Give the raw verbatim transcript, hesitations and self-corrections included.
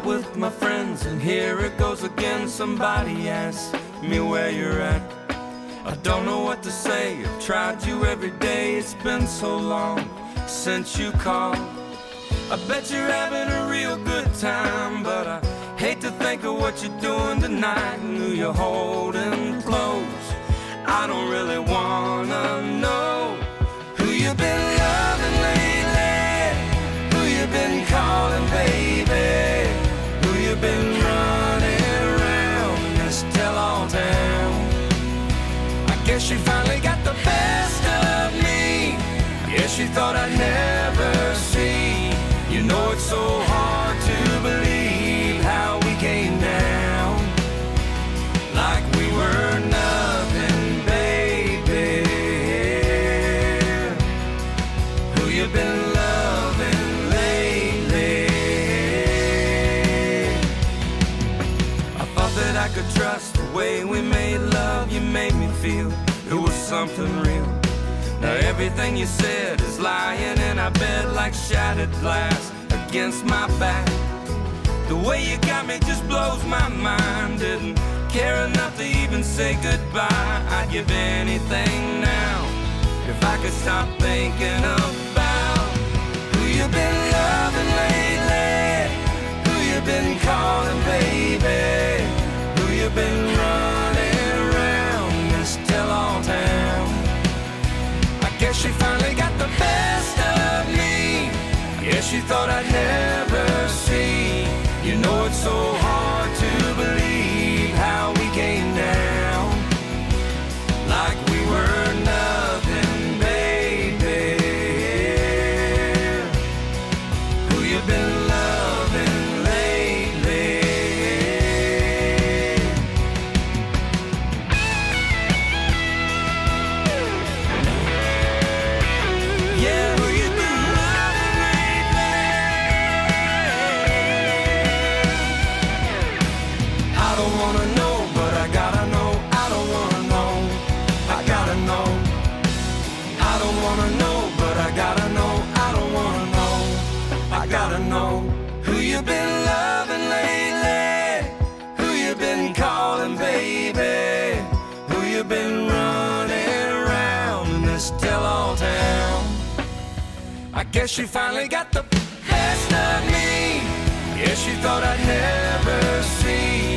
out with my friends, and here it goes again. Somebody asks me where you're at. I don't know what to say, I've tried you every day. It's been so long since you called. I bet you're having a real good time, but I hate to think of what you're doing tonight and who you're holding close. I don't really wanna know who you've been loving lately, who you've been calling baby, who you've been running around this tell-all town. I guess you finally got the best of me. Guess you thought I'd never see. You know it's so hard to believe how we came down, like we were nothing, baby. Who you been loving lately? I thought that I could trust the way we made love. You made me feel it was something real. Now everything you said is lying in our bed like shattered glass against my back. The way you got me just blows my mind. Didn't care enough to even say goodbye. I'd give anything now if I could stop thinking about who you've been loving lately, who you've been calling baby, who you've been running around this tell-all town. Guess you finally got the best of me. Guess you thought I'd never see. You know it's so hard to believe how we came down, like we were nothing, baby. Who you been loving lately? Yeah, who you been loving lately? I don't wanna know, but I gotta know. I don't wanna know, I gotta know. I don't wanna know, but I gotta know. I don't wanna know, I gotta know. Who you been loving lately? Who you been calling baby? Who you been running around in this tell-all town? I guess you finally got the best of me. Guess you thought I'd never see.